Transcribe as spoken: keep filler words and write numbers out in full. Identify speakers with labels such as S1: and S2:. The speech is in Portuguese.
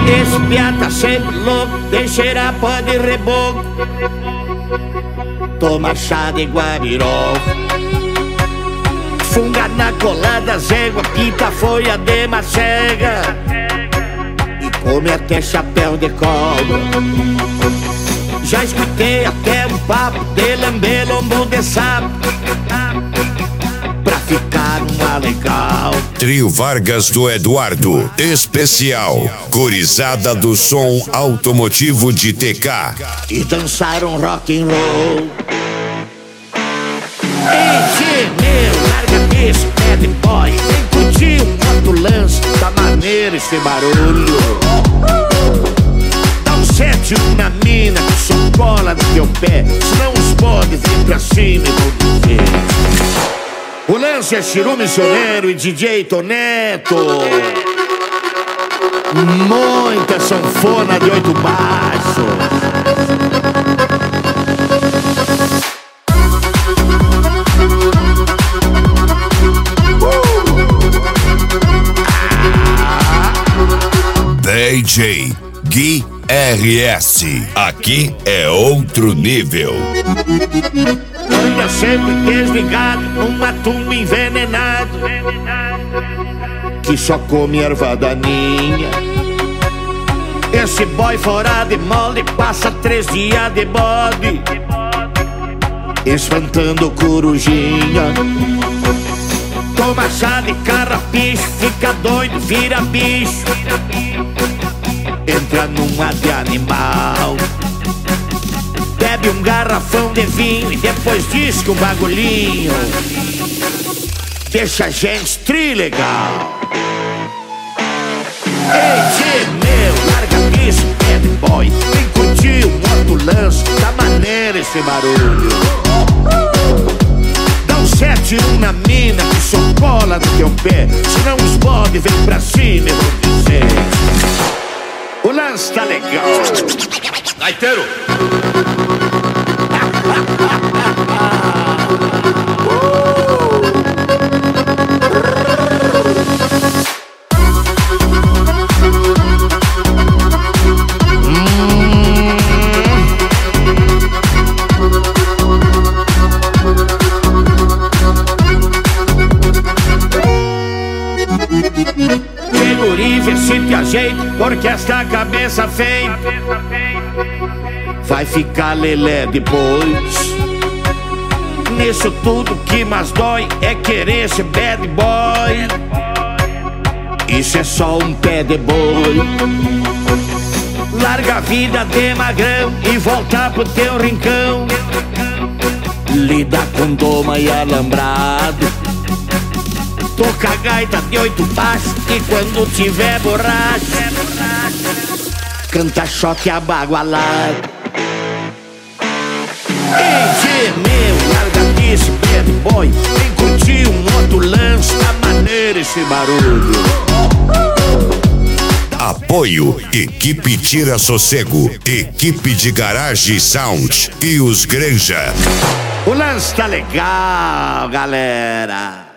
S1: Esse piá tá sempre louco, tem cheirar pó de reboco. Toma chá de guabirol, funga na colada, zégua, pinta folha de macega e come até chapéu de cobra. Já escutei até um papo de lamber lombo de sapo pra ficar uma legal.
S2: Trio Vargas do Eduardo, especial, corizada do som automotivo de T K.
S1: E dançaram rock and roll. Ei, meu, larga esse bad boy, vem curtir um moto lance, tá maneiro esse barulho. Dá um sete na mina que só cola no teu pé, senão os podes vir pra cima e vão dizer. O lance é Chiru Missioneiro e D J Toneto. Muita sanfona de oito baixos.
S2: D J Gui R S. Aqui é outro nível.
S1: Anda sempre desligado, uma tumba envenenado que só come erva daninha. Esse boy fora de molde passa três dias de bode espantando corujinha. Toma chá de carrapicho, fica doido, vira bicho, entra numa de animal. Bebe um garrafão de vinho e depois diz que um bagulhinho deixa a gente trilegal. Ei, tchê, meu, larga isso, bad boy, vem curtir o moto lance, tá maneiro esse barulho. Dá um sete um na mina que só cola no teu pé, senão os bode vem pra cima e vão dizer. O lance tá legal.
S3: Gaiteiro!
S1: Guri, vê se te ajeita, porque esta cabeça feia vai ficar lelé depois. Nisso tudo que mais dói é querer ser bad boy. Isso é só um pé de boi. Larga a vida de magrão e volta pro teu rincão. Lida com doma e alambrado. Toca a gaita de oito baixos e quando tiver borracha canta choque abagualado. Ei, meu, larga disso, bad boy, vem curtir um outro lance, tá maneiro esse barulho.
S2: Apoio Equipe Tira Sossego, Equipe de Garage Sound e os Granja.
S1: O lance tá legal, galera.